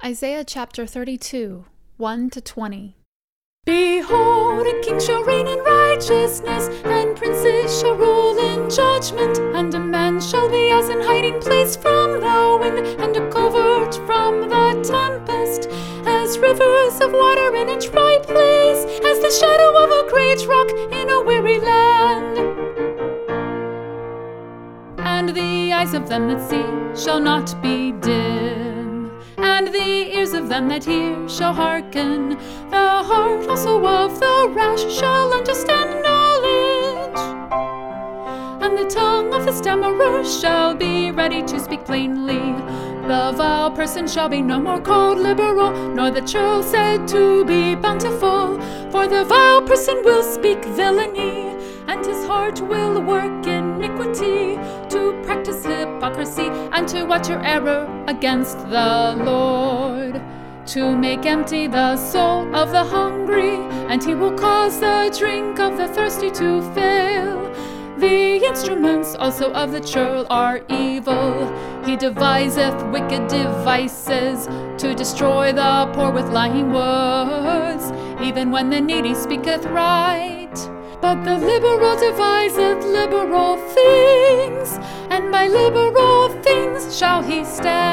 Isaiah chapter 32, 1-20. Behold, a king shall reign in righteousness, and princes shall rule in judgment. And a man shall be as an hiding place from the wind, and a covert from the tempest, as rivers of water in a dry place, as the shadow of a great rock in a weary land. And the eyes of them that see shall not be dim, and the ears of them that hear shall hearken. The heart also of the rash shall understand knowledge, and the tongue of the stammerer shall be ready to speak plainly. The vile person shall be no more called liberal, nor the churl said to be bountiful. For the vile person will speak villainy, and his heart will work iniquity, to practice hypocrisy, and to utter error against the Lord, to make empty the soul of the hungry, and he will cause the drink of the thirsty to fail. The instruments also of the churl are evil. He deviseth wicked devices, to destroy the poor with lying words, even when the needy speaketh right. But the liberal deviseth liberal things, and by liberal things shall he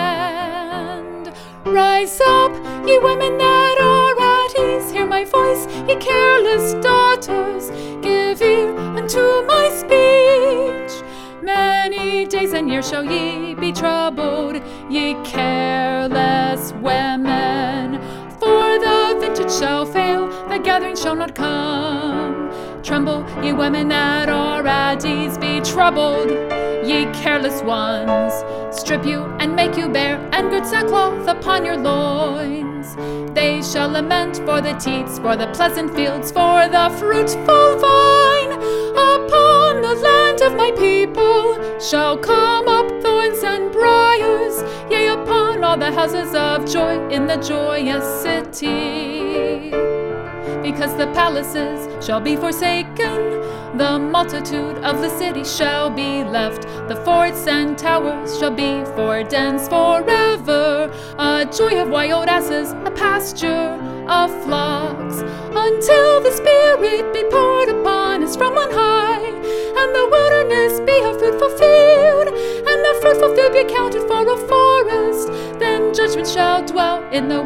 stand. Rise up, ye women that are at ease, hear my voice, ye careless daughters, give ear unto my speech. Many days and years shall ye be troubled, ye careless women. For the vintage shall fail, the gathering shall not come. Tremble, ye women that are at ease, be troubled, ye careless ones. Strip you and make you bare, and gird sackcloth upon your loins. They shall lament for the teats, for the pleasant fields, for the fruitful vine. Upon the land of my people shall come up thorns and briars, yea, upon all the houses of joy in the joyous city. Because the palaces shall be forsaken, the multitude of the city shall be left. The forts and towers shall be for dens forever, a joy of wild asses, a pasture of flocks, until the Spirit be poured upon us from on high, and the wilderness be a fruitful field, and the fruitful field be counted for a forest. Then judgment shall dwell in the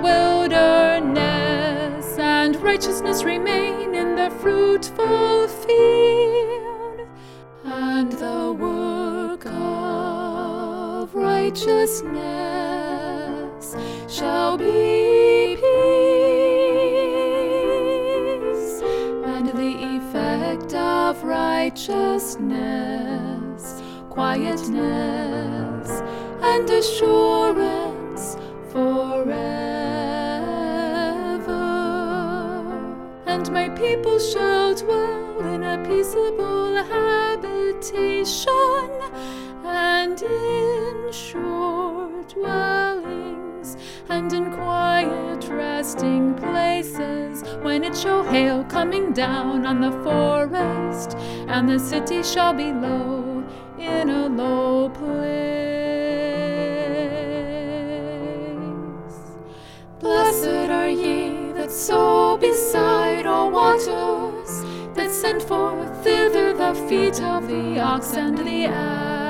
wilderness, and righteousness remain in the fruitful field. And the work of righteousness shall be peace, and the effect of righteousness, quietness, and assurance forever. And my people shall dwell in a peaceable habitation, and in sure dwellings, and in quiet resting places, when it shall hail coming down on the forest, and the city shall be low in a low place. Blessed are ye that sow beside all waters, that send forth thither the feet of the ox and the ass.